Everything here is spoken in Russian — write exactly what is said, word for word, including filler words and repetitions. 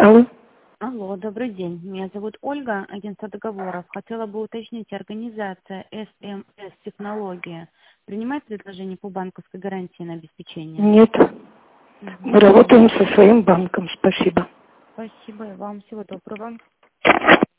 Алло. Алло, добрый день. Меня зовут Ольга, агентство договоров. Хотела бы уточнить, организация эс эм эс Технология принимает предложение по банковской гарантии на обеспечение? Нет. Мгм. Мы работаем со своим банком. Спасибо. Спасибо и вам. Всего доброго.